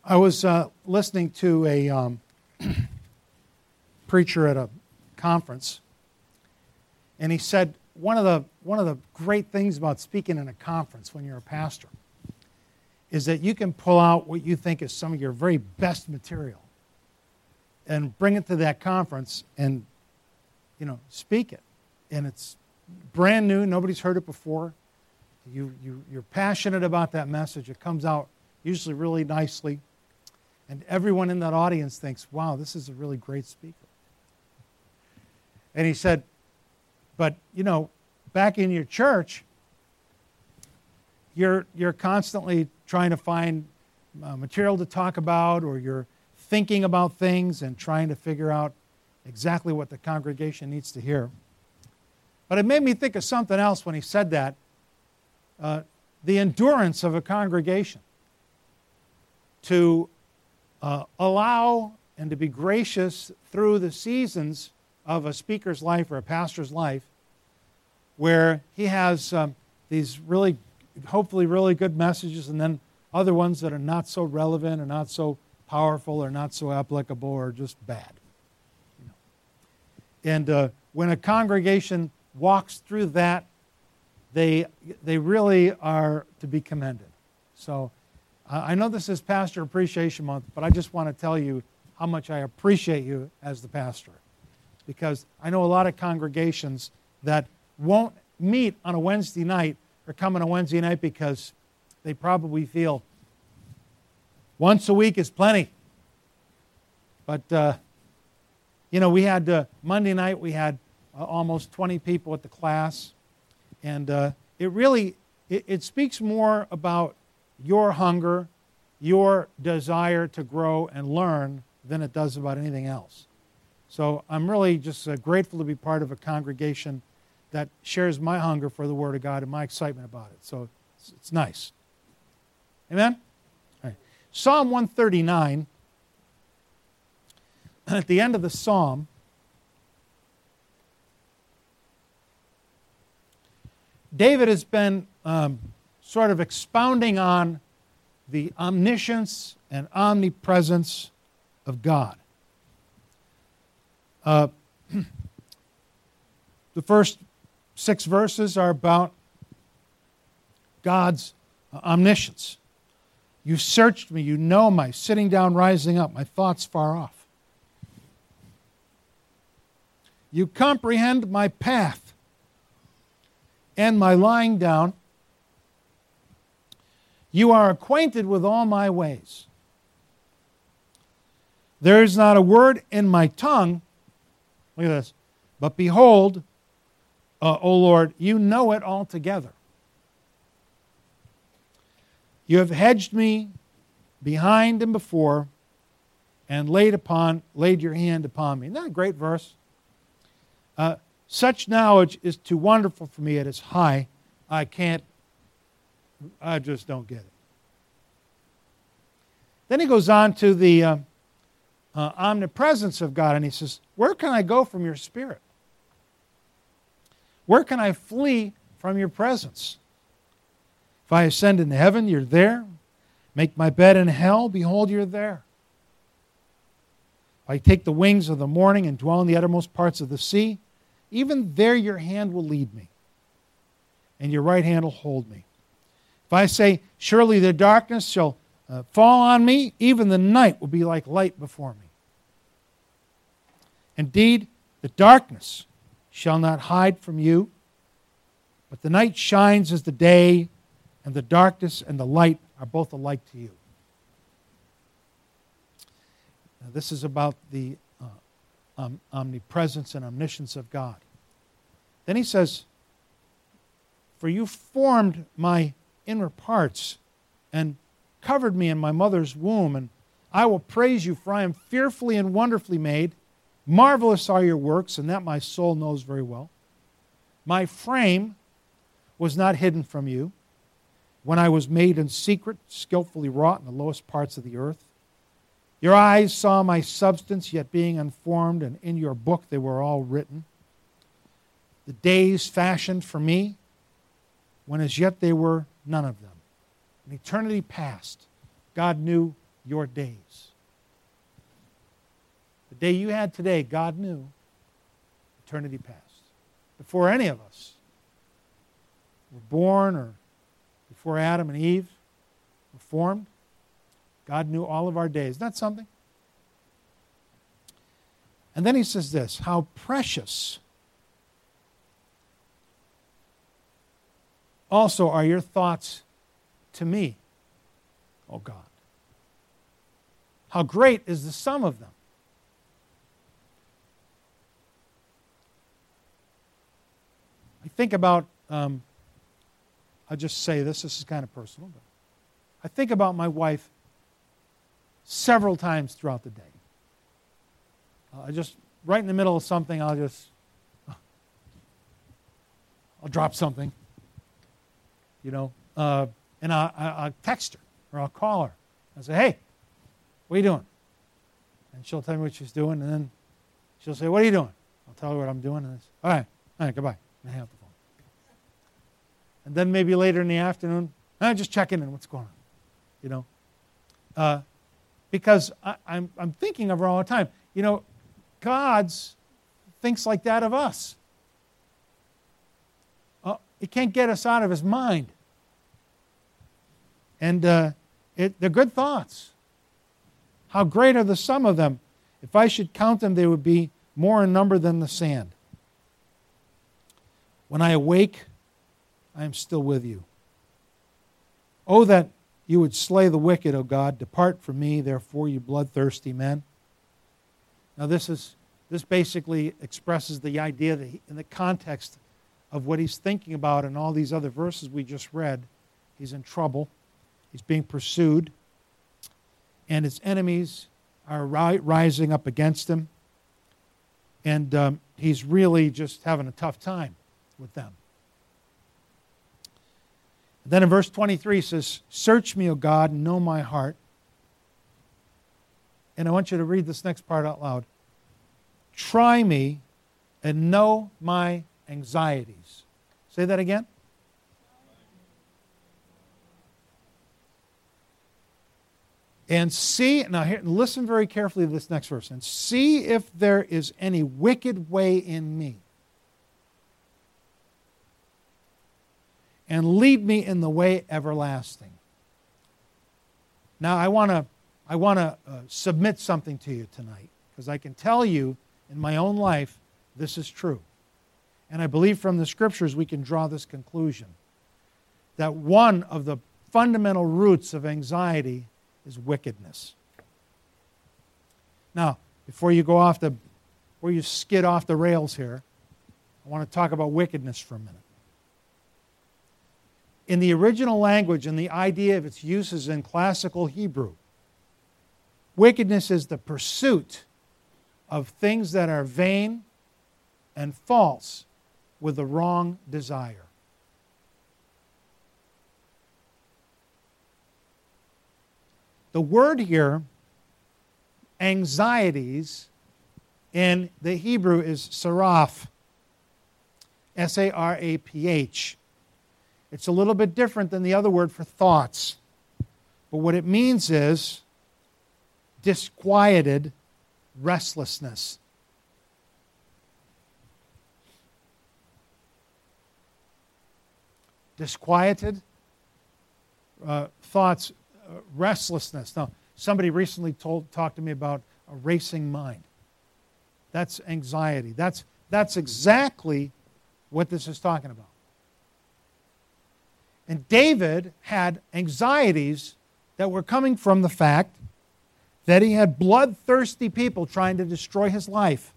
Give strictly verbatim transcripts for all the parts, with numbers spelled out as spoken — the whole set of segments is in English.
I was uh, listening to a um, preacher at a conference, and he said one of the one of the great things about speaking in a conference when you're a pastor is that you can pull out what you think is some of your very best material and bring it to that conference and, you know, speak it. And it's brand new, nobody's heard it before. You, you, you're passionate about that message. It comes out usually really nicely. And everyone in that audience thinks, wow, this is a really great speaker. And he said, but, you know, back in your church, you're, you're constantly trying to find uh, material to talk about, or you're thinking about things and trying to figure out exactly what the congregation needs to hear. But it made me think of something else when he said that. Uh, the endurance of a congregation to uh, allow and to be gracious through the seasons of a speaker's life or a pastor's life, where he has um, these really, hopefully really good messages, and then other ones that are not so relevant or not so powerful or not so applicable or just bad. You know. And uh, when a congregation walks through that, they they really are to be commended. So uh, I know this is Pastor Appreciation Month, but I just want to tell you how much I appreciate you as the pastor, because I know a lot of congregations that won't meet on a Wednesday night or come on a Wednesday night because they probably feel once a week is plenty. But, uh, you know, we had uh, Monday night, we had uh, almost twenty people at the class. And uh, it really, it, it speaks more about your hunger, your desire to grow and learn than it does about anything else. So I'm really just uh, grateful to be part of a congregation that shares my hunger for the Word of God and my excitement about it. So it's, it's nice. Amen? All right. Psalm one thirty-nine, at the end of the psalm, David has been um, sort of expounding on the omniscience and omnipresence of God. Uh, the first six verses are about God's omniscience. You searched me, you know my sitting down, rising up, my thoughts far off. You comprehend my path and my lying down. You are acquainted with all my ways. There is not a word in my tongue, look at this, but behold, uh, O Lord, you know it altogether. You have hedged me behind and before, and laid upon, laid your hand upon me. Isn't that a great verse? Uh, Such knowledge is too wonderful for me. It is high. I can't, I just don't get it. Then he goes on to the uh, uh, omnipresence of God, and he says, where can I go from your spirit? Where can I flee from your presence? If I ascend into heaven, you're there. Make my bed in hell, behold, you're there. If I take the wings of the morning and dwell in the uttermost parts of the sea, even there your hand will lead me, and your right hand will hold me. If I say, surely the darkness shall uh, fall on me, even the night will be like light before me. Indeed, the darkness shall not hide from you, but the night shines as the day, and the darkness and the light are both alike to you. Now, this is about the Um, omnipresence and omniscience of God. Then he says, for you formed my inner parts and covered me in my mother's womb, and I will praise you, for I am fearfully and wonderfully made. Marvelous are your works, and that my soul knows very well. My frame was not hidden from you when I was made in secret, skillfully wrought in the lowest parts of the earth. Your eyes saw my substance, yet being unformed, and in your book they were all written. The days fashioned for me, when as yet they were none of them. In eternity past, God knew your days. The day you had today, God knew eternity past. Before any of us were born or before Adam and Eve were formed, God knew all of our days. Isn't that something? And then he says this, how precious also are your thoughts to me, O God. How great is the sum of them. I think about, um, I'll just say this, this is kind of personal, but I think about my wife several times throughout the day. Uh, I just, right in the middle of something, I'll just, I'll drop something, you know, uh, and I'll, I'll text her or I'll call her. I'll say, hey, what are you doing? And she'll tell me what she's doing, and then she'll say, what are you doing? I'll tell her what I'm doing, and then, all right, all right, goodbye. And I hang up the phone. And then maybe later in the afternoon, I'm just checking in, what's going on, you know. Uh, because I, I'm, I'm thinking of her all the time. You know, God thinks like that of us. Uh, he can't get us out of his mind. And uh, it, they're good thoughts. How great are the sum of them? If I should count them, they would be more in number than the sand. When I awake, I am still with you. Oh, that you would slay the wicked, O God. Depart from me, therefore, you bloodthirsty men. Now, this is this basically expresses the idea that he, in the context of what he's thinking about in all these other verses we just read, he's in trouble. He's being pursued. And his enemies are ri- rising up against him. And um, he's really just having a tough time with them. And then in verse twenty-three it says, search me, O God, and know my heart. And I want you to read this next part out loud. Try me and know my anxieties. Say that again. And see, now here, listen very carefully to this next verse. And see if there is any wicked way in me. And lead me in the way everlasting. Now, I want to I want to uh, submit something to you tonight, because I can tell you in my own life this is true. And I believe from the Scriptures we can draw this conclusion, that one of the fundamental roots of anxiety is wickedness. Now, before you go off the, before you skid off the rails here, I want to talk about wickedness for a minute. In the original language and the idea of its uses in classical Hebrew, wickedness is the pursuit of things that are vain and false with the wrong desire. The word here, anxieties, in the Hebrew is saraph, S A R A P H. It's a little bit different than the other word for thoughts. But what it means is disquieted restlessness. Disquieted uh, thoughts, uh, restlessness. Now, somebody recently told, talked to me about a racing mind. That's anxiety. That's, that's exactly what this is talking about. And David had anxieties that were coming from the fact that he had bloodthirsty people trying to destroy his life.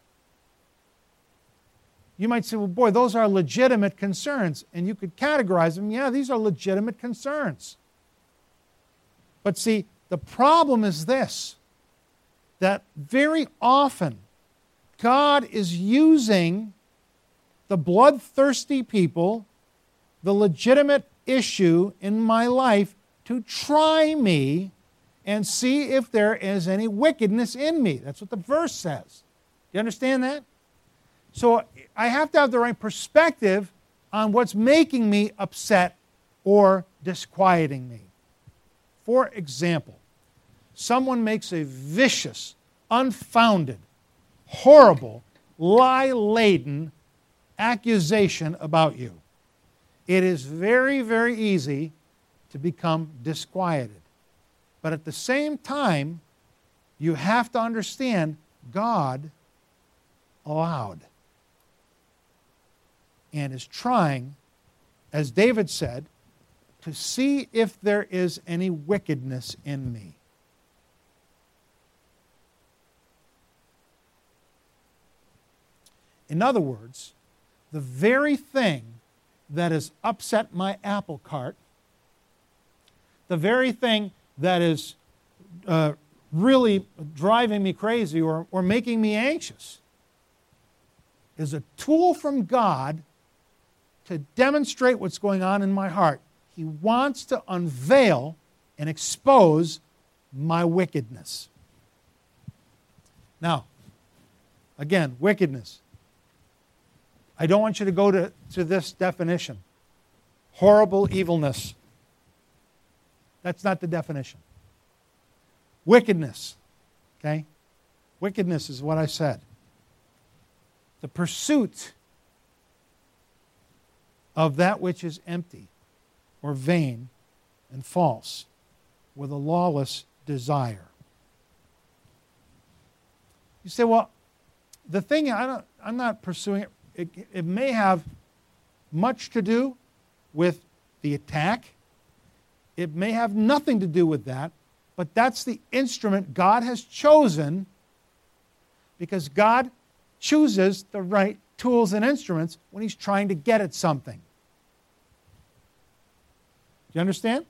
You might say, well, boy, those are legitimate concerns. And you could categorize them. Yeah, these are legitimate concerns. But see, the problem is this, that very often God is using the bloodthirsty people, the legitimate issue in my life, to try me and see if there is any wickedness in me. That's what the verse says. Do you understand that? So I have to have the right perspective on what's making me upset or disquieting me. For example, someone makes a vicious, unfounded, horrible, lie-laden accusation about you, it is very, very easy to become disquieted. But at the same time, you have to understand God allowed and is trying, as David said, to see if there is any wickedness in me. In other words, the very thing that has upset my apple cart, the very thing that is uh, really driving me crazy or, or making me anxious, is a tool from God to demonstrate what's going on in my heart. He wants to unveil and expose my wickedness. Now, again, wickedness. I don't want you to go to, to this definition. Horrible evilness. That's not the definition. Wickedness. Okay? Wickedness is what I said. The pursuit of that which is empty or vain and false with a lawless desire. You say, well, the thing, I don't, I'm not pursuing it. It, it may have much to do with the attack. It may have nothing to do with that, but that's the instrument God has chosen because God chooses the right tools and instruments when He's trying to get at something. Do you understand?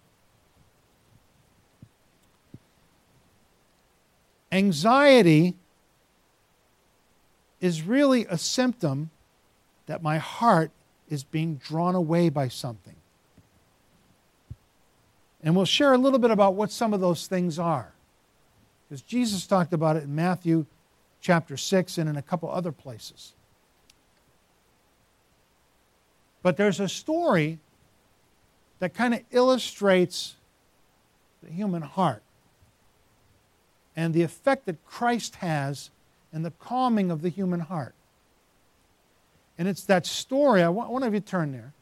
Anxiety is really a symptom that my heart is being drawn away by something. And we'll share a little bit about what some of those things are. Because Jesus talked about it in Matthew chapter six and in a couple other places. But there's a story that kind of illustrates the human heart and the effect that Christ has and the calming of the human heart. And it's that story. I want one of you turn there.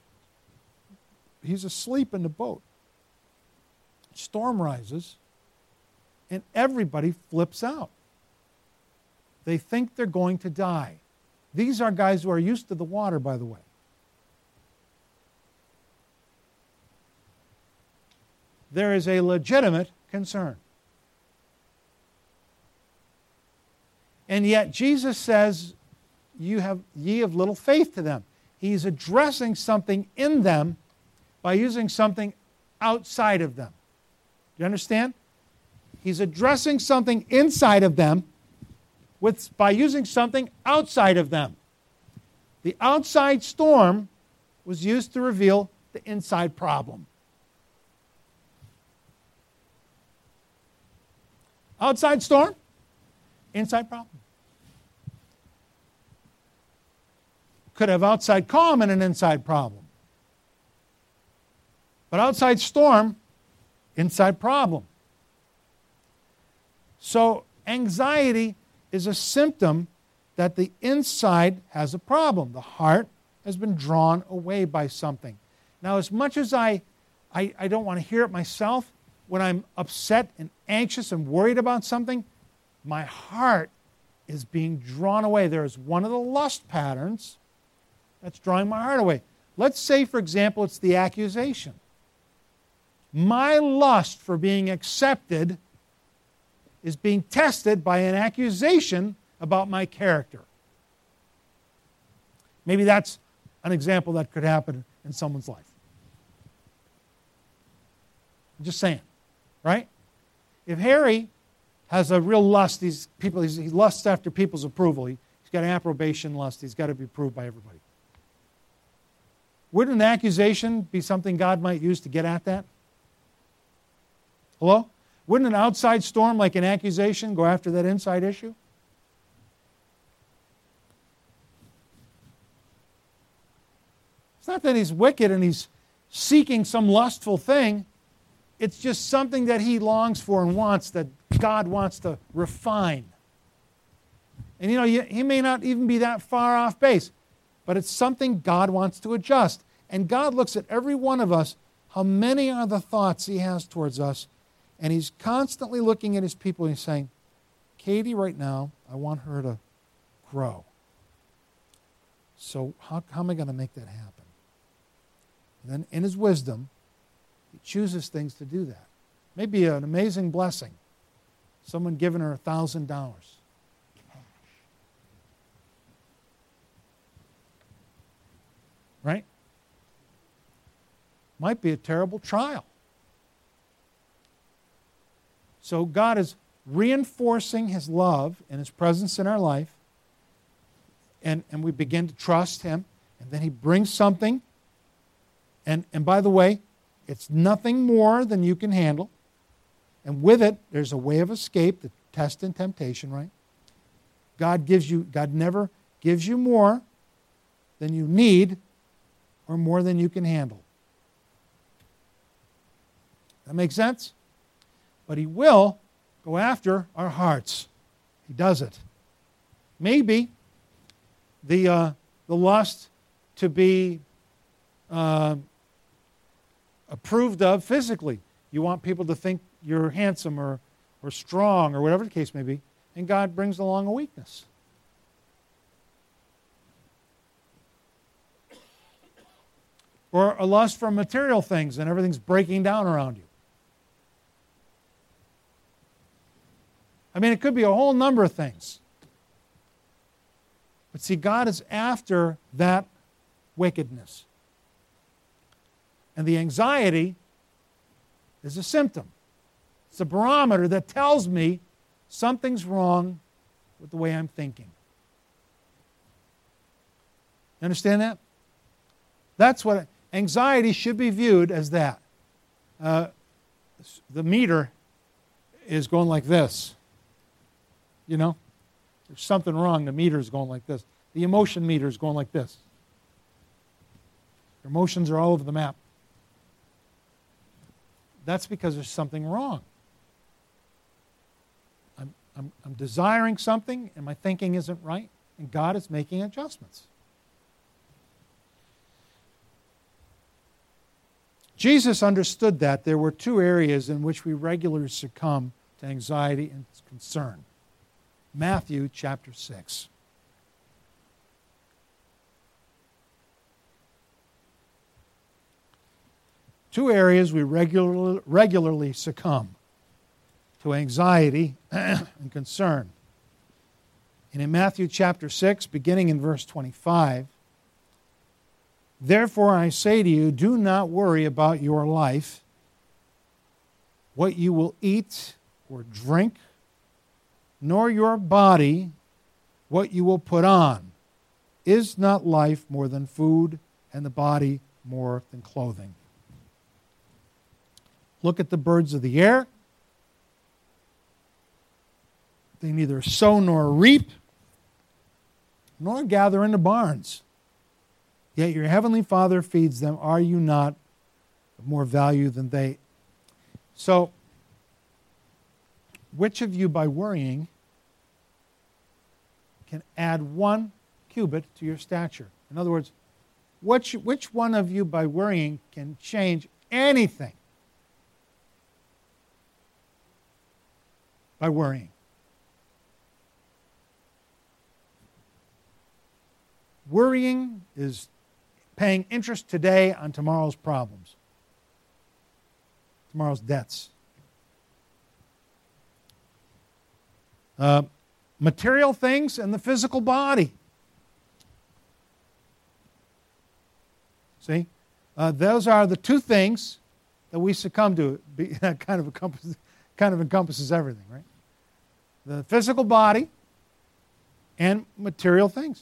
He's asleep in the boat. Storm rises, and everybody flips out. They think they're going to die. These are guys who are used to the water, by the way. There is a legitimate concern. And yet Jesus says, "You have ye of little faith," to them. He's addressing something in them by using something outside of them. Do you understand? He's addressing something inside of them with, by using something outside of them. The outside storm was used to reveal the inside problem. Outside storm, inside problem. Could have outside calm and an inside problem. But outside storm, inside problem. So anxiety is a symptom that the inside has a problem. The heart has been drawn away by something. Now, as much as I, I, I don't want to hear it myself, when I'm upset and anxious and worried about something, my heart is being drawn away. There is one of the lust patterns that's drawing my heart away. Let's say, for example, it's the accusation. My lust for being accepted is being tested by an accusation about my character. Maybe that's an example that could happen in someone's life. I'm just saying, right? If Harry has a real lust, these people, he lusts after people's approval. He, he's got an approbation lust. He's got to be approved by everybody. Wouldn't an accusation be something God might use to get at that? Hello? Wouldn't an outside storm like an accusation go after that inside issue? It's not that he's wicked and he's seeking some lustful thing. It's just something that he longs for and wants, that God wants to refine. And you know, he may not even be that far off base, but it's something God wants to adjust. And God looks at every one of us, how many are the thoughts he has towards us, and he's constantly looking at his people and he's saying, Katie, right now, I want her to grow. So how, how am I going to make that happen? And then in his wisdom, he chooses things to do that. Maybe an amazing blessing. Someone giving her a thousand dollars. Right? Might be a terrible trial. So God is reinforcing his love and his presence in our life, and, and we begin to trust him, and then he brings something, and, and by the way, it's nothing more than you can handle, and with it, there's a way of escape, the test and temptation, right? God gives you, God never gives you more than you need or more than you can handle. That makes sense? But he will go after our hearts. He does it. Maybe the, uh, the lust to be uh, approved of physically. You want people to think you're handsome or, or strong or whatever the case may be, and God brings along a weakness. Or a lust for material things and everything's breaking down around you. I mean, it could be a whole number of things. But see, God is after that wickedness. And the anxiety is a symptom. It's a barometer that tells me something's wrong with the way I'm thinking. You understand that? That's what anxiety should be viewed as that. Uh, the meter is going like this. You know? There's something wrong. The meter is going like this. The emotion meter is going like this. Your emotions are all over the map. That's because there's something wrong. I'm, I'm, I'm desiring something and my thinking isn't right, and God is making adjustments. Jesus understood that there were two areas in which we regularly succumb to anxiety and concern. Matthew chapter six. Two areas we regularly, regularly succumb to anxiety and concern. And in Matthew chapter six, beginning in verse twenty-five, therefore I say to you, do not worry about your life, what you will eat or drink, nor your body, what you will put on. Is not life more than food, and the body more than clothing? Look at the birds of the air. They neither sow nor reap, nor gather into barns. Yet your heavenly Father feeds them. Are you not of more value than they? So, which of you by worrying can add one cubit to your stature? In other words, which, which one of you by worrying can change anything by worrying? Worrying is paying interest today on tomorrow's problems, tomorrow's debts. Uh, material things and the physical body. See? Uh, those are the two things that we succumb to. That kind of encompasses, kind of encompasses everything, right? The physical body and material things.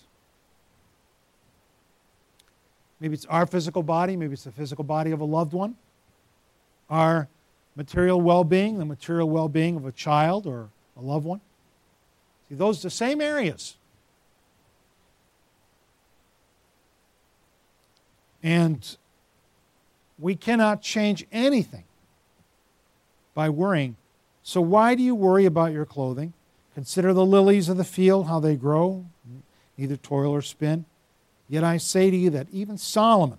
Maybe it's our physical body, maybe it's the physical body of a loved one. Our material well-being, the material well-being of a child or a loved one. See, those are the same areas. And we cannot change anything by worrying. So why do you worry about your clothing? Consider the lilies of the field, how they grow, neither toil or spin. Yet I say to you that even Solomon,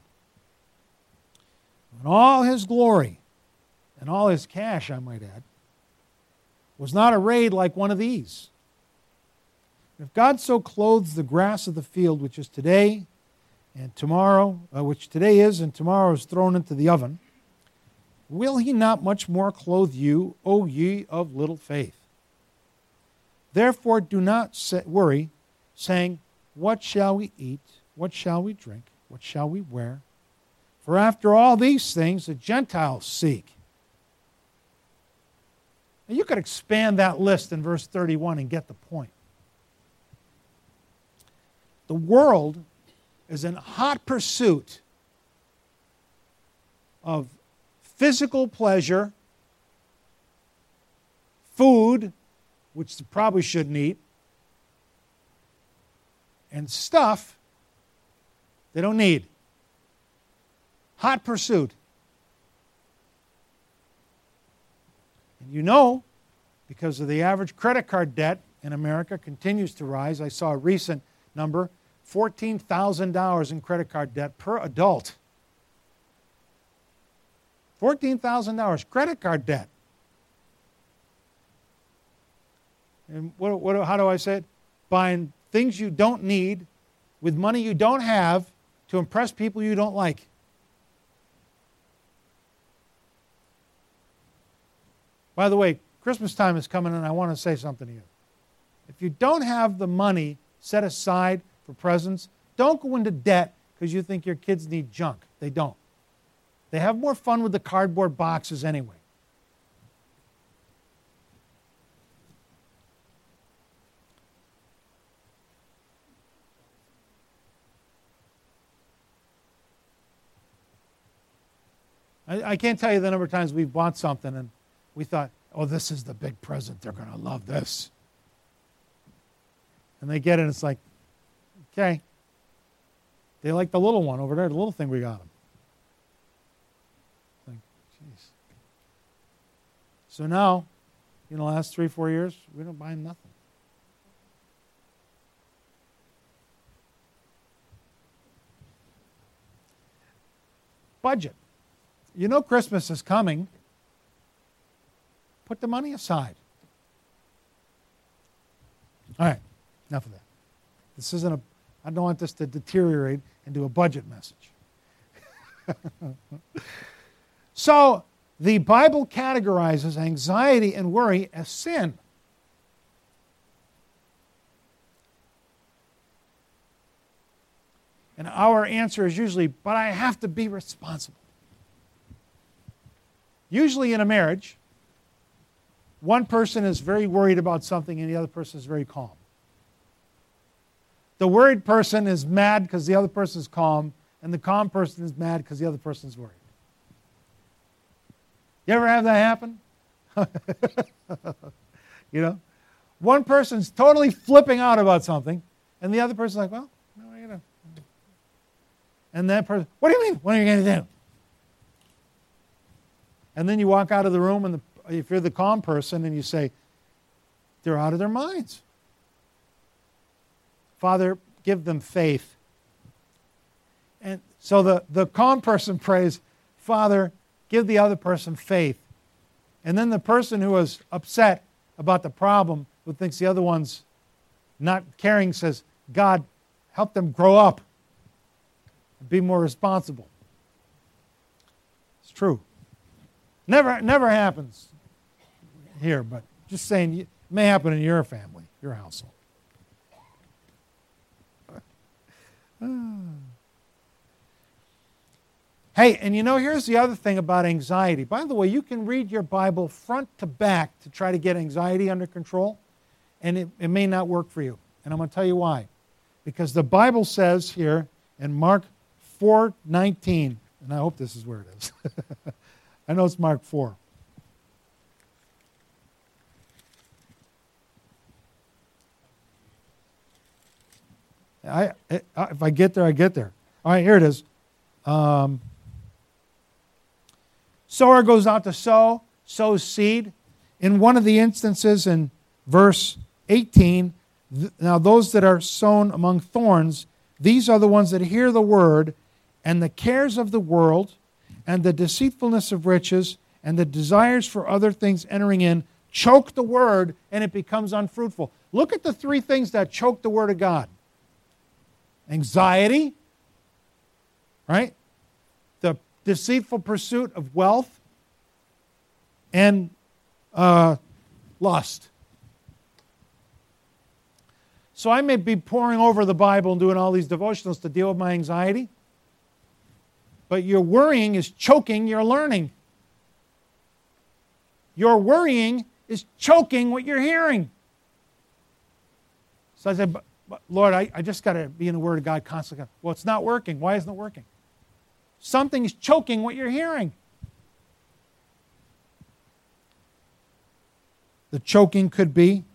in all his glory, and all his cash, I might add, was not arrayed like one of these. If God so clothes the grass of the field, which is today and tomorrow, uh, which today is and tomorrow is thrown into the oven, will he not much more clothe you, O ye of little faith? Therefore do not say, worry, saying, what shall we eat? What shall we drink? What shall we wear? For after all these things the Gentiles seek. Now you could expand that list in verse thirty-one and get the point. The world is in hot pursuit of physical pleasure, food, which they probably shouldn't eat, and stuff they don't need. Hot pursuit. And you know, because of the average credit card debt in America continues to rise. I saw a recent number, fourteen thousand dollars in credit card debt per adult. fourteen thousand dollars credit card debt. And what, what, how do I say it? Buying things you don't need with money you don't have to impress people you don't like. By the way, Christmas time is coming and I want to say something to you. If you don't have the money set aside for presents, don't go into debt because you think your kids need junk. They don't. They have more fun with the cardboard boxes anyway. I, I can't tell you the number of times we've bought something and we thought, oh, this is the big present. They're going to love this. And they get it and it's like, okay. They like the little one over there, the little thing we got them. Like, jeez. So now, in the last three, four years, we don't buy them nothing. Budget. You know Christmas is coming. Put the money aside. All right, enough of that. This isn't a, I don't want this to deteriorate into a budget message. So, the Bible categorizes anxiety and worry as sin. And our answer is usually, but I have to be responsible. Usually in a marriage, one person is very worried about something and the other person is very calm. The worried person is mad because the other person is calm, and the calm person is mad because the other person is worried. You ever have that happen? You know? One person's totally flipping out about something, and the other person's like, well, no, what are you going to do? And that person, what do you mean? What are you going to do? And then you walk out of the room, and the, if you're the calm person, and you say, they're out of their minds. Father, give them faith. And so the, the calm person prays, Father, give the other person faith. And then the person who is upset about the problem, who thinks the other one's not caring, says, God, help them grow up and be more responsible. It's true. Never, never happens here, but just saying, it may happen in your family, your household. Hey, and you know, here's the other thing about anxiety. By the way, you can read your Bible front to back to try to get anxiety under control, and it, it may not work for you. And I'm going to tell you why. Because the Bible says here in Mark four nineteen, and I hope this is where it is. I know it's Mark four. I, I, if I get there, I get there. All right, here it is. Um, sower goes out to sow. sows seed. In one of the instances in verse eighteen, now those that are sown among thorns, these are the ones that hear the word, and the cares of the world, and the deceitfulness of riches, and the desires for other things entering in, choke the word, and it becomes unfruitful. Look at the three things that choke the word of God. Anxiety, right? The deceitful pursuit of wealth, and uh, lust. So I may be poring over the Bible and doing all these devotionals to deal with my anxiety, but your worrying is choking your learning. Your worrying is choking what you're hearing. So I said, but, but Lord, I, I just got to be in the Word of God constantly. Well, it's not working. Why isn't it working? Something's choking what you're hearing. The choking could be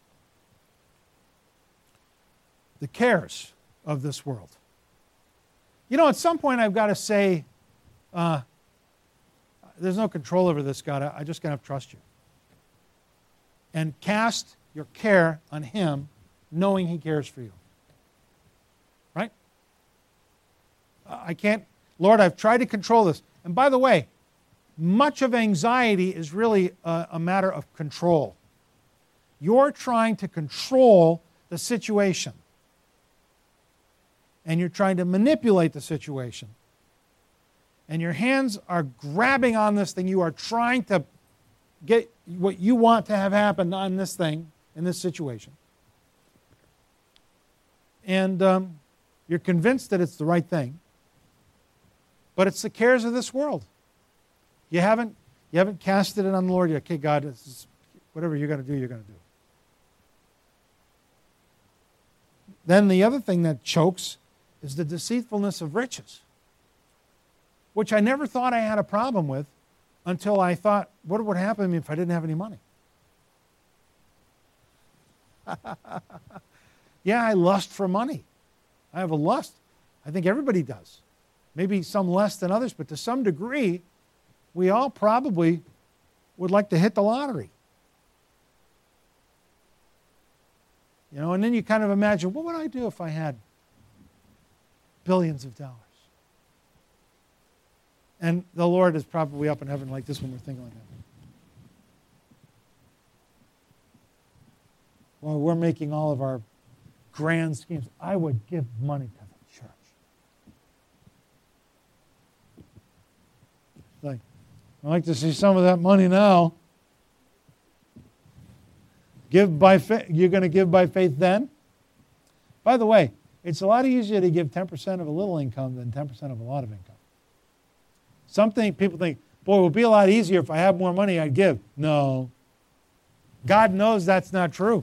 the cares of this world. You know, at some point I've got to say, uh, there's no control over this, God. I, I just got to trust you. And cast your care on Him, knowing He cares for you. Right? I can't, Lord, I've tried to control this. And by the way, much of anxiety is really a, a matter of control. You're trying to control the situation. And you're trying to manipulate the situation. And your hands are grabbing on this thing. You are trying to get what you want to have happen on this thing, in this situation. And um, you're convinced that it's the right thing. But it's the cares of this world. You haven't, you haven't casted it on the Lord yet. Okay, God, this is, whatever you're going to do, you're going to do. Then the other thing that chokes is the deceitfulness of riches, which I never thought I had a problem with until I thought, what would happen to me if I didn't have any money? Yeah, I lust for money. I have a lust. I think everybody does. Maybe some less than others, but to some degree, we all probably would like to hit the lottery. You know, and then you kind of imagine, what would I do if I had billions of dollars? And the Lord is probably up in heaven like this when we're thinking like that. Well, we're making all of our grand schemes. I would give money to the church. Like, I'd like to see some of that money now. Give by faith. You're going to give by faith then? By the way, it's a lot easier to give ten percent of a little income than ten percent of a lot of income. Something people think, boy, it would be a lot easier if I had more money, I'd give. No. God knows that's not true.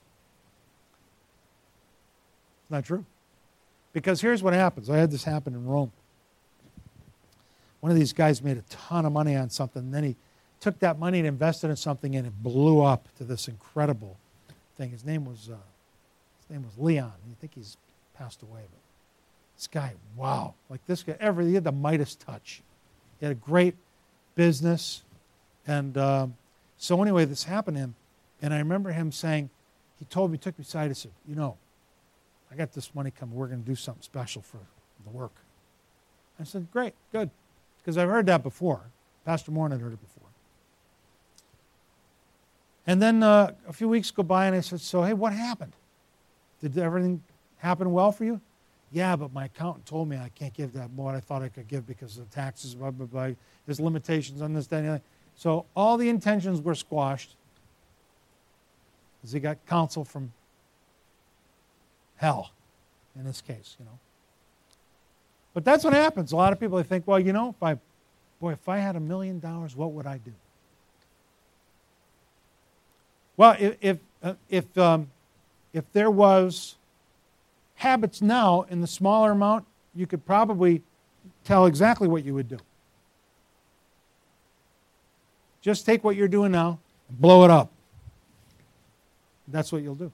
It's not true. Because here's what happens. I had this happen in Rome. One of these guys made a ton of money on something, and then he took that money and invested in something, and it blew up to this incredible thing. His name was uh, his name was Leon. I think he's passed away, but this guy, wow, like this guy, ever he had the Midas touch. He had a great business, and um, so anyway, this happened to him, and I remember him saying, he told me, took me aside, he said, you know, I got this money coming. We're going to do something special for the work. I said, great, good, because I've heard that before. Pastor Moore had heard it before. And then uh, a few weeks go by, and I said, so, hey, what happened? Did everything happen well for you? Yeah, but my accountant told me I can't give that more than I thought I could give because of the taxes, blah, blah, blah. There's limitations on this, that, and the other. So all the intentions were squashed because he got counsel from hell, in this case, you know. But that's what happens. A lot of people, they think, well, you know, if I, boy, if I had a million dollars, what would I do? Well, if if uh, if, um, if there was habits now in the smaller amount, you could probably tell exactly what you would do. Just take what you're doing now and blow it up. That's what you'll do.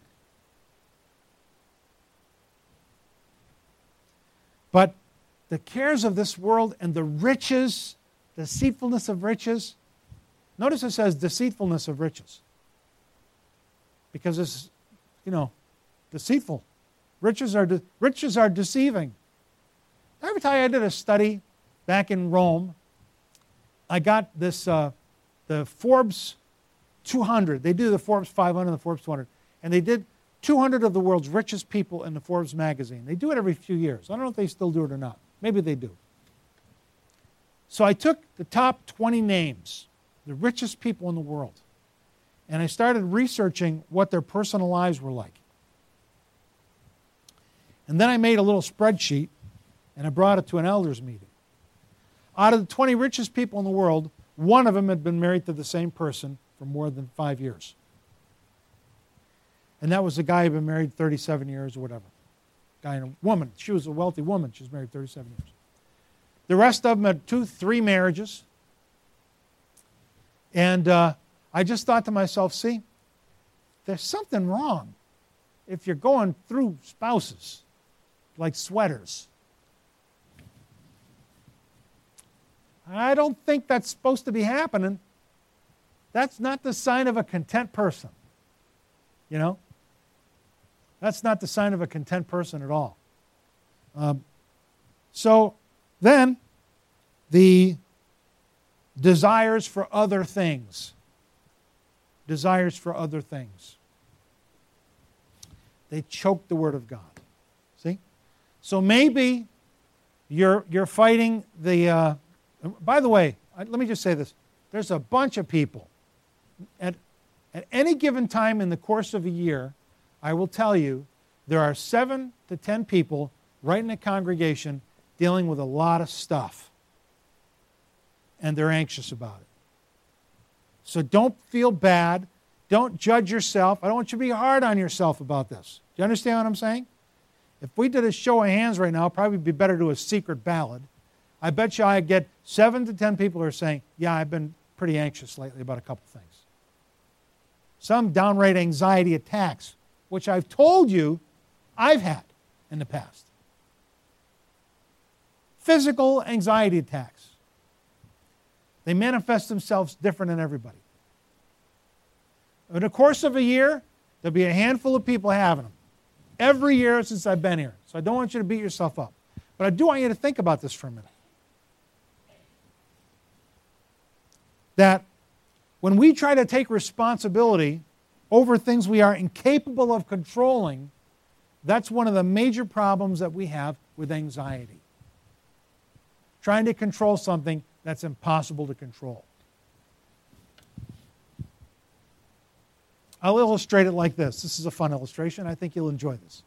But the cares of this world and the riches, the deceitfulness of riches, Notice it says deceitfulness of riches. Because it's, you know, deceitful. Riches are, de- riches are deceiving. Did I ever tell you I did a study back in Rome? I got this, uh, the Forbes two hundred. They do the Forbes five hundred and the Forbes two hundred. And they did two hundred of the world's richest people in the Forbes magazine. They do it every few years. I don't know if they still do it or not. Maybe they do. So I took the top twenty names, the richest people in the world, and I started researching what their personal lives were like. And then I made a little spreadsheet, and I brought it to an elders meeting. Out of the twenty richest people in the world, one of them had been married to the same person for more than five years. And that was a guy who had been married thirty-seven years or whatever. Guy and a woman. She was a wealthy woman. She was married thirty-seven years. The rest of them had two, three marriages. And uh, I just thought to myself, see, there's something wrong if you're going through spouses like sweaters. I don't think that's supposed to be happening. That's not the sign of a content person. You know? That's not the sign of a content person at all. Um, so then, the desires for other things. Desires for other things. They choke the Word of God. See? So maybe you're, you're fighting the... Uh, by the way, let me just say this. There's a bunch of people. At, at any given time in the course of a year, I will tell you, there are seven to ten people right in the congregation dealing with a lot of stuff. And they're anxious about it. So don't feel bad. Don't judge yourself. I don't want you to be hard on yourself about this. Do you understand what I'm saying? If we did a show of hands right now, it'd probably be better to do a secret ballad. I bet you I get seven to ten people who are saying, yeah, I've been pretty anxious lately about a couple things. Some downright anxiety attacks, which I've told you I've had in the past. Physical anxiety attacks. They manifest themselves different in everybody. In the course of a year, there'll be a handful of people having them. Every year since I've been here. So I don't want you to beat yourself up. But I do want you to think about this for a minute. That when we try to take responsibility over things we are incapable of controlling, that's one of the major problems that we have with anxiety. Trying to control something that's impossible to control. I'll illustrate it like this. This is a fun illustration. I think you'll enjoy this.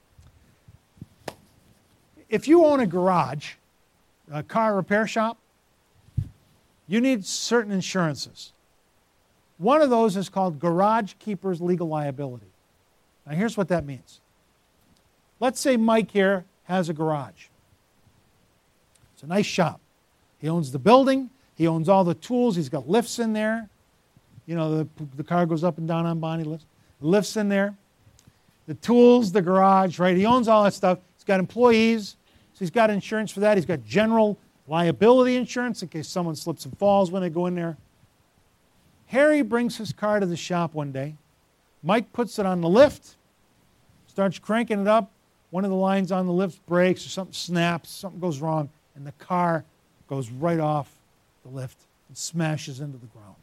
If you own a garage, a car repair shop, you need certain insurances. One of those is called Garage Keeper's Legal Liability. Now here's what that means. Let's say Mike here has a garage. It's a nice shop. He owns the building. He owns all the tools. He's got lifts in there. You know, the, the car goes up and down on Bonnie lifts. Lifts in there. The tools, the garage, right? He owns all that stuff. He's got employees. So he's got insurance for that. He's got general liability insurance in case someone slips and falls when they go in there. Harry brings his car to the shop one day. Mike puts it on the lift, starts cranking it up. One of the lines on the lift breaks or something snaps, something goes wrong, and the car goes right off the lift and smashes into the ground.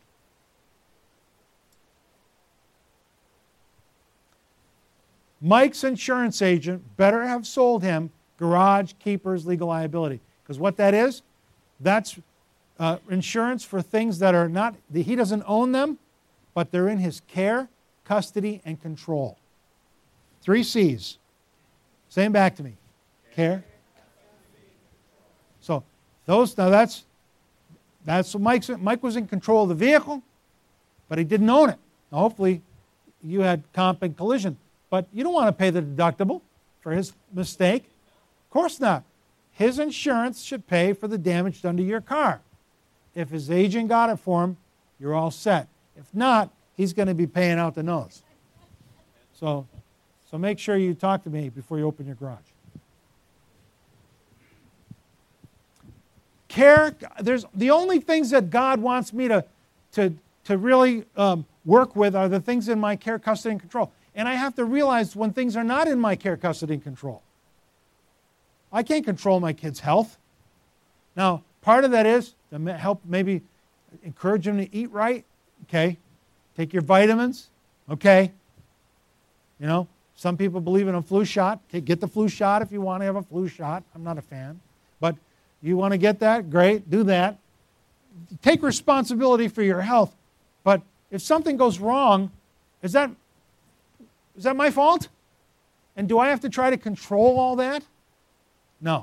Mike's insurance agent better have sold him Garage Keeper's Legal Liability. Because what that is, that's uh, insurance for things that are not, he doesn't own them, but they're in his care, custody, and control. Three C's. Say them back to me. Care. So those, now that's, that's what Mike's, Mike was in control of the vehicle, but he didn't own it. Now hopefully you had comp and collision, but you don't want to pay the deductible for his mistake. Of course not. His insurance should pay for the damage done to your car. If his agent got it for him, you're all set. If not, he's going to be paying out the nose. So, so make sure you talk to me before you open your garage. Care, there's the only things that God wants me to to, to really um, work with are the things in my care, custody, and control. And I have to realize when things are not in my care, custody, and control. I can't control my kids' health. Now, part of that is to help maybe encourage them to eat right. Okay. Take your vitamins. Okay. You know, some people believe in a flu shot. Okay, get the flu shot if you want to have a flu shot. I'm not a fan. But you want to get that? Great, do that. Take responsibility for your health. But if something goes wrong, is that, is that my fault? And do I have to try to control all that? No.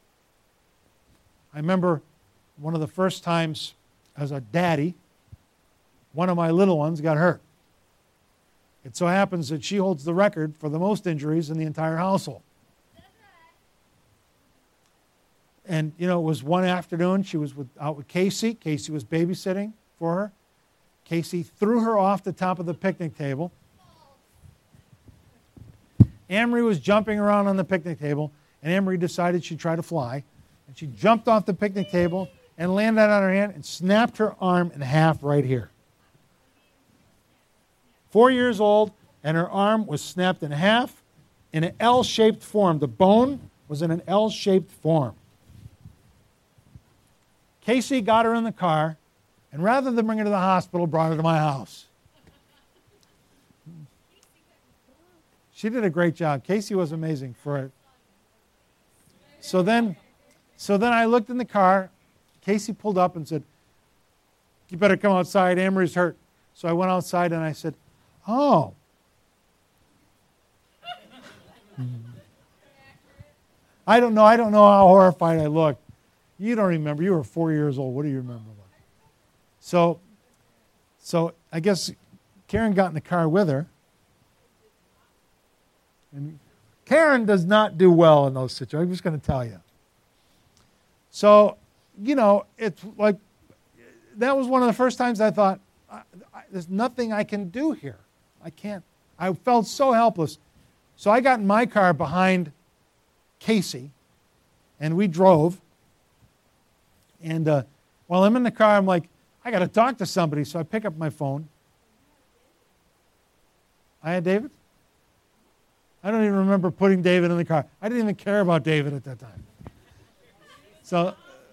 I remember one of the first times as a daddy, one of my little ones got hurt. It so happens that she holds the record for the most injuries in the entire household. And, you know, it was one afternoon. She was with, out with Casey. Casey was babysitting for her. Casey threw her off the top of the picnic table. Amory was jumping around on the picnic table, and Amory decided she'd try to fly. And she jumped off the picnic table and landed on her hand and snapped her arm in half right here. Four years old, and her arm was snapped in half in an L-shaped form. The bone was in an L-shaped form. Casey got her in the car, and rather than bring her to the hospital, brought her to my house. She did a great job. Casey was amazing for it. So then, so then I looked in the car. Casey pulled up and said, "You better come outside. Amory's hurt." So I went outside and I said, "Oh." I don't know. I don't know how horrified I looked. You don't remember. You were four years old. What do you remember? So, so I guess Karen got in the car with her. And Karen does not do well in those situations. I'm just going to tell you. So, you know, it's like, that was one of the first times I thought, I, I, there's nothing I can do here. I can't. I felt so helpless. So I got in my car behind Casey, and we drove. And uh, while I'm in the car, I'm like, I got to talk to somebody. So I pick up my phone. I had David? I don't even remember putting David in the car. I didn't even care about David at that time. So,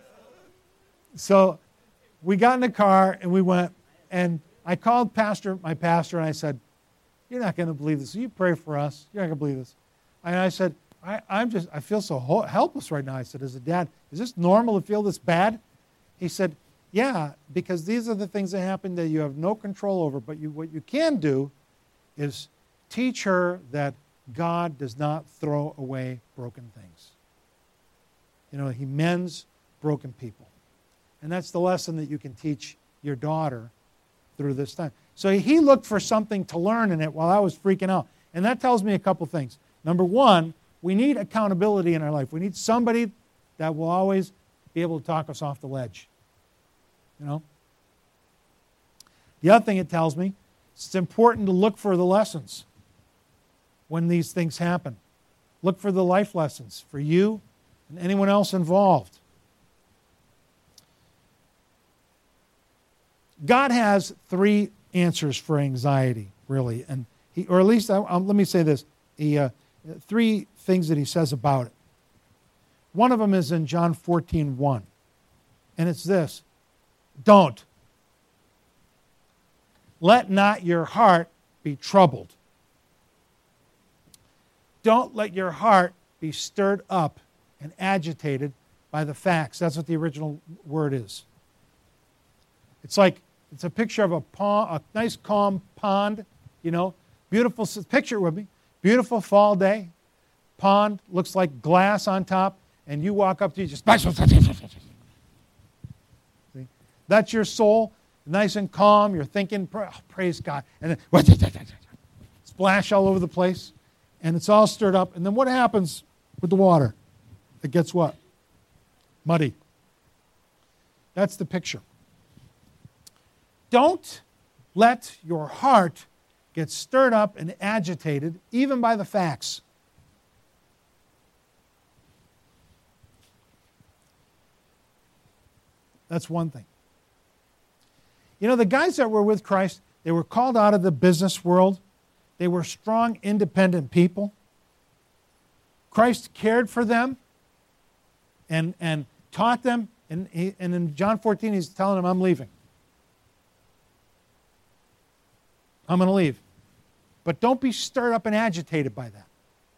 so we got in the car and we went, and I called pastor, my pastor, and I said, "You're not going to believe this. Will you pray for us? You're not going to believe this." And I said, I, I'm just, I feel so ho- helpless right now. I said, as a dad, is this normal to feel this bad? He said, yeah, because these are the things that happen that you have no control over, but you, what you can do is teach her that God does not throw away broken things. You know, He mends broken people. And that's the lesson that you can teach your daughter through this time. So he looked for something to learn in it while I was freaking out. And that tells me a couple things. Number one, we need accountability in our life. We need somebody that will always be able to talk us off the ledge. You know? The other thing it tells me, it's important to look for the lessons when these things happen. Look for the life lessons for you and anyone else involved. God has three answers for anxiety, really, and he, or at least I, I, let me say this: he, uh, three things that He says about it. One of them is in John fourteen one, and it's this: don't. Let not your heart be troubled. Don't let your heart be stirred up and agitated by the facts. That's what the original word is. It's like, it's a picture of a pond, a nice calm pond, you know, beautiful, picture it with me, beautiful fall day, pond, looks like glass on top, and you walk up to it, just, see? That's your soul, nice and calm, you're thinking, oh, praise God, and then splash all over the place, and it's all stirred up, and then what happens with the water? It gets what? Muddy. That's the picture. Don't let your heart get stirred up and agitated, even by the facts. That's one thing. You know, the guys that were with Christ, they were called out of the business world. They were strong, independent people. Christ cared for them and, and taught them. And, he, and in John fourteen, he's telling them, I'm leaving. I'm going to leave. But don't be stirred up and agitated by that.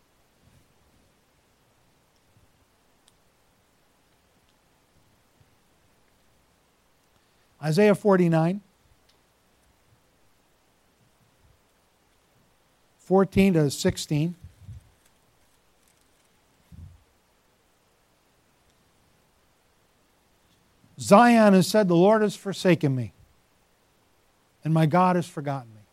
Isaiah forty-nine, fourteen to sixteen. Zion has said, the Lord has forsaken me, and my God has forgotten me.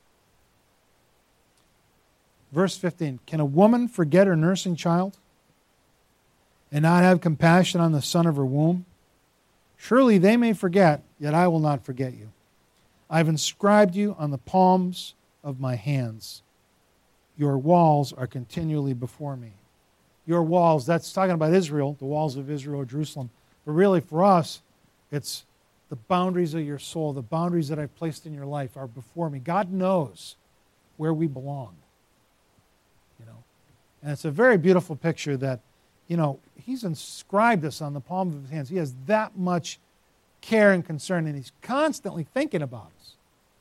Verse fifteen, can a woman forget her nursing child and not have compassion on the son of her womb? Surely they may forget, yet I will not forget you. I have inscribed you on the palms of my hands. Your walls are continually before me. Your walls, that's talking about Israel, the walls of Israel or Jerusalem. But really for us, it's the boundaries of your soul, the boundaries that I've placed in your life are before me. God knows where we belong. You know, and it's a very beautiful picture that, you know, he's inscribed us on the palm of his hands. He has that much care and concern, and he's constantly thinking about us.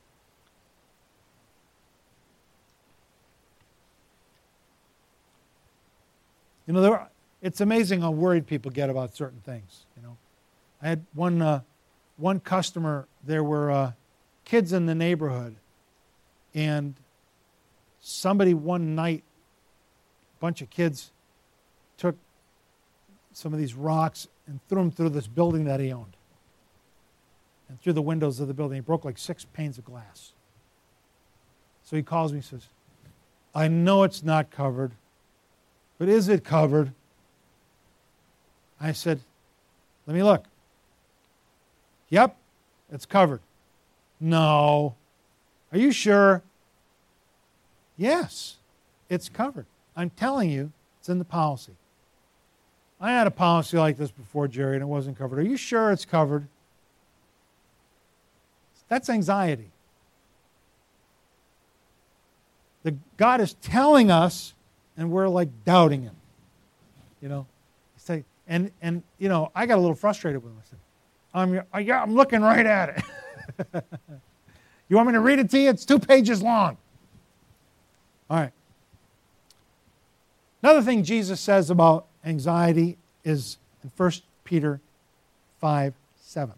You know, there are, it's amazing how worried people get about certain things. You know, I had one uh, one customer. There were uh, kids in the neighborhood, and somebody one night, a bunch of kids, took some of these rocks and threw them through this building that he owned. And through the windows of the building. He broke like six panes of glass. So he calls me and says, I know it's not covered, but is it covered? I said, let me look. Yep, it's covered. No. Are you sure? Yes, it's covered. I'm telling you, it's in the policy. I had a policy like this before, Jerry, and it wasn't covered. Are you sure it's covered? That's anxiety. The God is telling us, and we're like doubting him. You know, say, and and you know, I got a little frustrated with him. I said, "I'm yeah, I'm looking right at it. You want me to read it to you? It's two pages long." All right. Another thing Jesus says about anxiety is in First Peter five seven.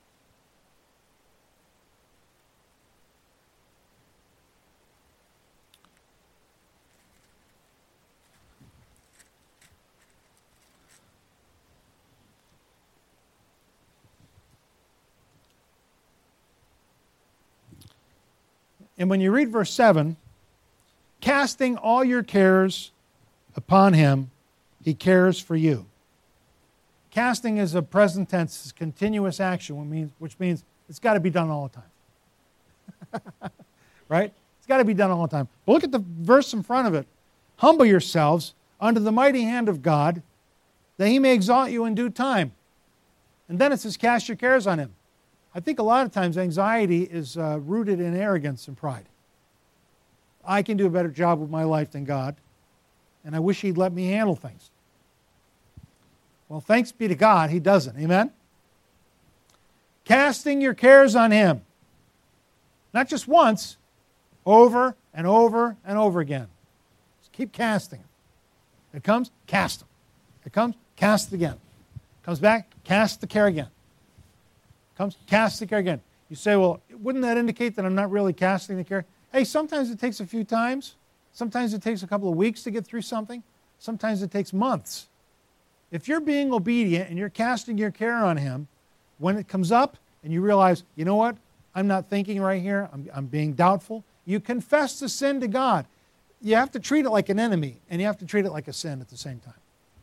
And when you read verse seven, casting all your cares upon him, he cares for you. Casting is a present tense, continuous action, which means it's got to be done all the time. Right? It's got to be done all the time. But look at the verse in front of it. Humble yourselves under the mighty hand of God, that he may exalt you in due time. And then it says, cast your cares on him. I think a lot of times anxiety is uh, rooted in arrogance and pride. I can do a better job with my life than God, and I wish he'd let me handle things. Well, thanks be to God, he doesn't. Amen? Casting your cares on him. Not just once, over and over and over again. Just keep casting them. It comes, cast them. It comes, cast it again. It comes back, cast the care again. It comes, cast the care again. You say, well, wouldn't that indicate that I'm not really casting the care? Hey, sometimes it takes a few times. Sometimes it takes a couple of weeks to get through something. Sometimes it takes months. If you're being obedient and you're casting your care on him, when it comes up and you realize, you know what, I'm not thinking right here, I'm, I'm being doubtful, you confess the sin to God. You have to treat it like an enemy, and you have to treat it like a sin at the same time.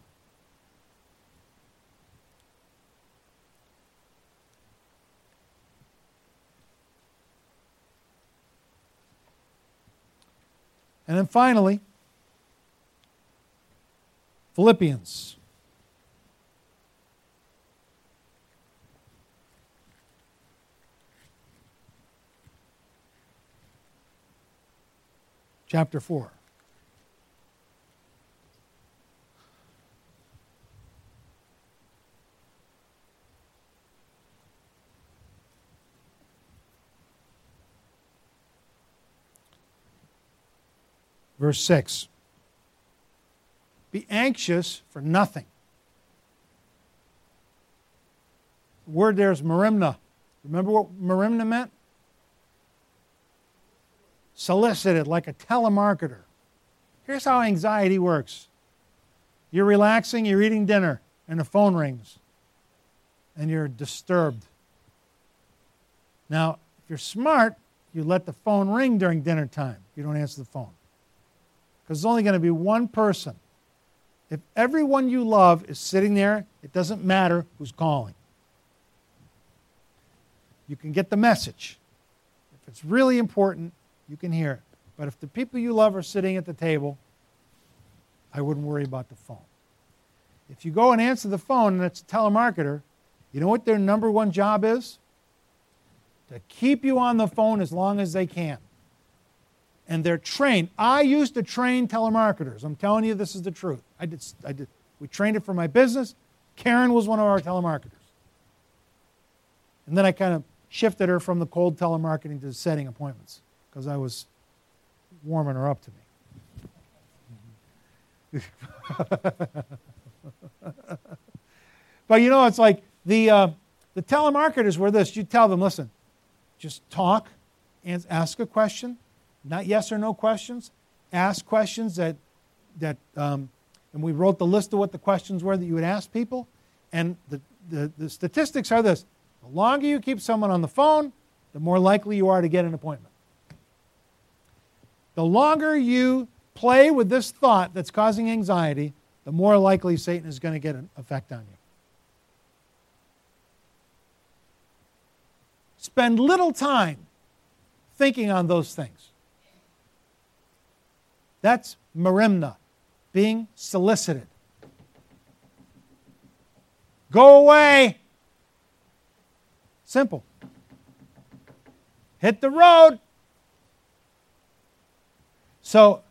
And then finally, Philippians. chapter four. Verse six. Be anxious for nothing. The word there is merimna. Remember what merimna meant? Solicited, like a telemarketer. Here's how anxiety works. You're relaxing, you're eating dinner, and the phone rings, and you're disturbed. Now, if you're smart, you let the phone ring during dinner time. You don't answer the phone. Because there's only going to be one person. If everyone you love is sitting there, it doesn't matter who's calling. You can get the message. If it's really important, you can hear it. But if the people you love are sitting at the table, I wouldn't worry about the phone. If you go and answer the phone and it's a telemarketer, you know what their number one job is? To keep you on the phone as long as they can. And they're trained. I used to train telemarketers. I'm telling you, this is the truth. I did. I did. We trained it for my business. Karen was one of our telemarketers. And then I kind of shifted her from the cold telemarketing to setting appointments because I was warming her up to me. But you know, it's like the uh, the telemarketers were this. You tell them, listen, just talk and ask a question. Not yes or no questions. Ask questions that, that um, and we wrote the list of what the questions were that you would ask people. And the, the, the statistics are this. The longer you keep someone on the phone, the more likely you are to get an appointment. The longer you play with this thought that's causing anxiety, the more likely Satan is going to get an effect on you. Spend little time thinking on those things. That's merimna, being solicited. Go away. Simple. Hit the road. So,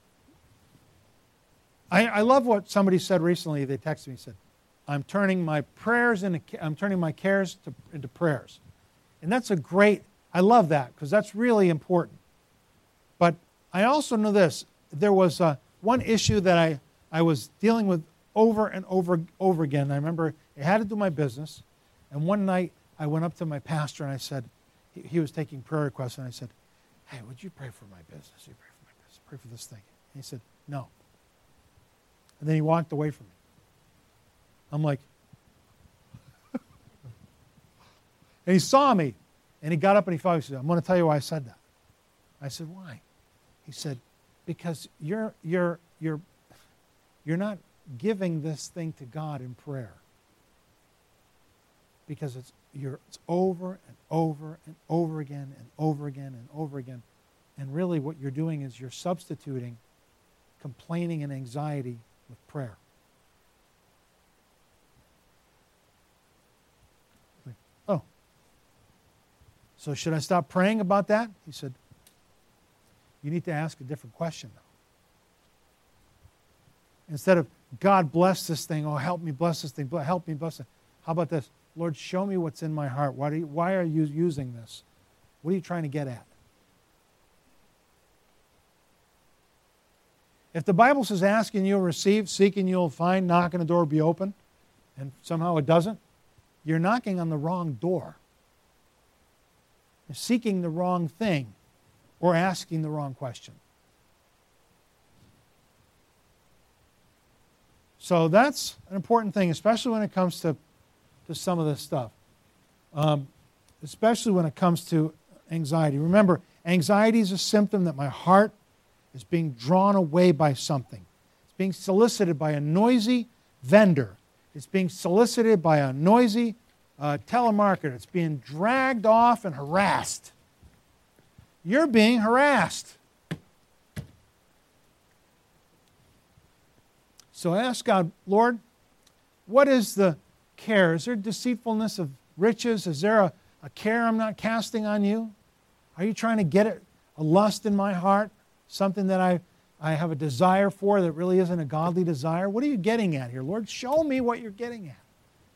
I, I love what somebody said recently. They texted me and said, I'm turning my prayers into, I'm turning my cares to, into prayers. And that's a great, I love that because that's really important. But I also know this. There was uh, one issue that I, I was dealing with over and over over again. I remember it had to do with my business. And one night I went up to my pastor and I said, he, he was taking prayer requests, and I said, hey, would you pray for my business? Would you pray for my business? Pray for this thing. And he said, no. And then he walked away from me. I'm like, and he saw me, and he got up and he followed me. He said, I'm going to tell you why I said that. I said, why? He said, because you're you're you're you're not giving this thing to God in prayer. Because it's you're it's over and over and over again and over again and over again. And really what you're doing is you're substituting complaining and anxiety with prayer. Like, oh. So should I stop praying about that? He said, you need to ask a different question now. Instead of, God bless this thing, oh, help me bless this thing, help me bless it. How about this? Lord, show me what's in my heart. Why, do you, why are you using this? What are you trying to get at? If the Bible says asking you'll receive, seeking you'll find, knocking the door will be open, and somehow it doesn't, you're knocking on the wrong door. You're seeking the wrong thing. Or asking the wrong question. So that's an important thing, especially when it comes to, to some of this stuff. Um, especially when it comes to anxiety. Remember, anxiety is a symptom that my heart is being drawn away by something. It's being solicited by a noisy vendor. It's being solicited by a noisy uh, telemarketer. It's being dragged off and harassed. You're being harassed. So ask God, Lord, what is the care? Is there deceitfulness of riches? Is there a, a care I'm not casting on you? Are you trying to get it, a lust in my heart? something that I, I have a desire for that really isn't a godly desire? What are you getting at here? Lord, show me what you're getting at.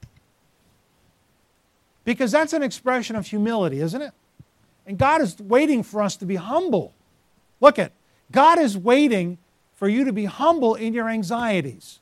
Because that's an expression of humility, isn't it? And God is waiting for us to be humble. Look at, God is waiting for you to be humble in your anxieties.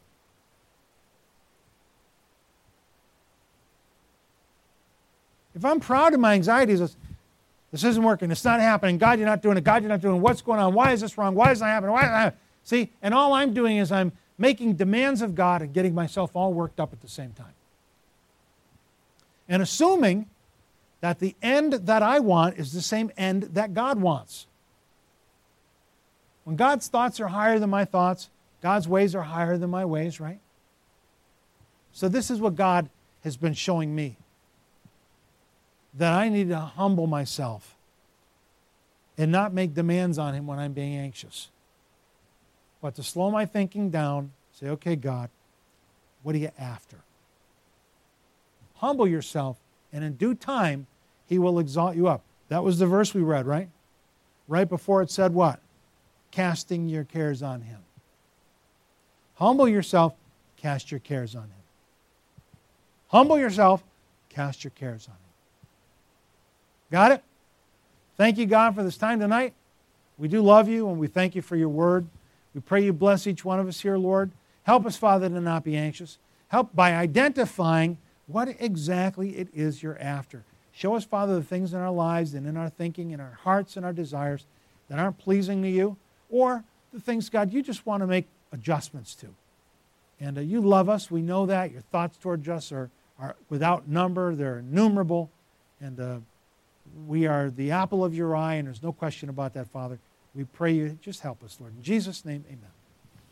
If I'm proud of my anxieties, this isn't working, it's not happening, God, you're not doing it, God, you're not doing it, what's going on, why is this wrong, why is that happening, why is that happening? See, and all I'm doing is I'm making demands of God and getting myself all worked up at the same time. And assuming that the end that I want is the same end that God wants. When God's thoughts are higher than my thoughts, God's ways are higher than my ways, right? So this is what God has been showing me. That I need to humble myself and not make demands on Him when I'm being anxious. But to slow my thinking down, say, okay, God, what are you after? Humble yourself, and in due time, He will exalt you up. That was the verse we read, right? Right before it said what? Casting your cares on Him. Humble yourself, cast your cares on Him. Humble yourself, cast your cares on Him. Got it? Thank you, God, for this time tonight. We do love you, and we thank you for your word. We pray you bless each one of us here, Lord. Help us, Father, to not be anxious. Help by identifying what exactly it is you're after. Show us, Father, the things in our lives and in our thinking, in our hearts and our desires that aren't pleasing to you, or the things, God, you just want to make adjustments to. And uh, you love us. We know that. Your thoughts towards us are, are without number. They're innumerable. And uh, we are the apple of your eye, and there's no question about that, Father. We pray you just help us, Lord. In Jesus' name, amen.